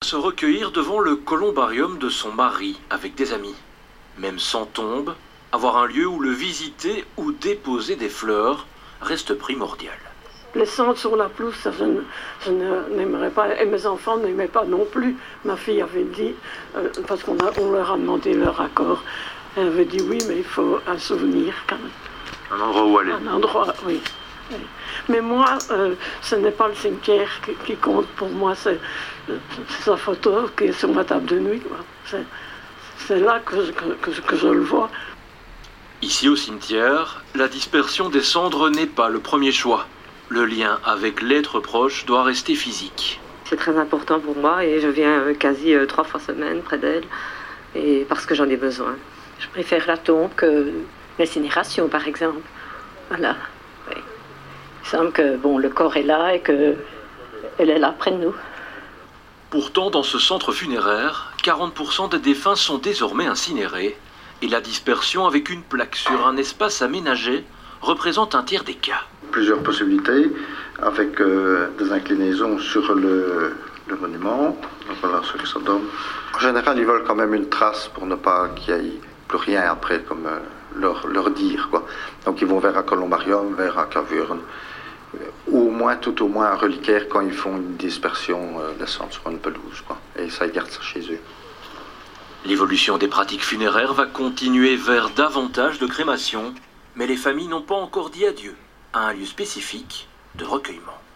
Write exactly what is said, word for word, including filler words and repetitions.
se recueillir devant le columbarium de son mari avec des amis. Même sans tombe, avoir un lieu où le visiter ou déposer des fleurs reste primordial. Les cendres sur la pelouse, ça, je, ne, je ne, n'aimerais pas, et mes enfants n'aimaient pas non plus. Ma fille avait dit, euh, parce qu'on a, on leur a demandé leur accord, elle avait dit oui, mais il faut un souvenir quand même. Un endroit où aller. Un endroit, oui. oui. Mais moi, euh, ce n'est pas le cimetière qui, qui compte pour moi, c'est sa photo qui est sur ma table de nuit. C'est là que je, que, que, que je le vois. Ici au cimetière, la dispersion des cendres n'est pas le premier choix. Le lien avec l'être proche doit rester physique. C'est très important pour moi et je viens quasi euh, trois fois semaine près d'elle, et parce que j'en ai besoin. Je préfère la tombe que l'incinération, par exemple. Voilà. Oui. Il semble que bon, le corps est là et qu'elle est là près de nous. Pourtant, dans ce centre funéraire, quarante pour cent des défunts sont désormais incinérés et la dispersion avec une plaque sur un espace aménagé représente un tiers des cas. Plusieurs possibilités avec euh, des inclinaisons sur le, le monument. Donc voilà ce que ça donne. En général, ils veulent quand même une trace pour ne pas qu'il n'y ait plus rien après, comme euh, leur, leur dire, quoi. Donc ils vont vers un columbarium, vers un caverne, ou au moins, tout au moins un reliquaire quand ils font une dispersion euh, des cendres sur une pelouse, quoi. Et ça, ils gardent ça chez eux. L'évolution des pratiques funéraires va continuer vers davantage de crémations, mais les familles n'ont pas encore dit adieu à un lieu spécifique de recueillement.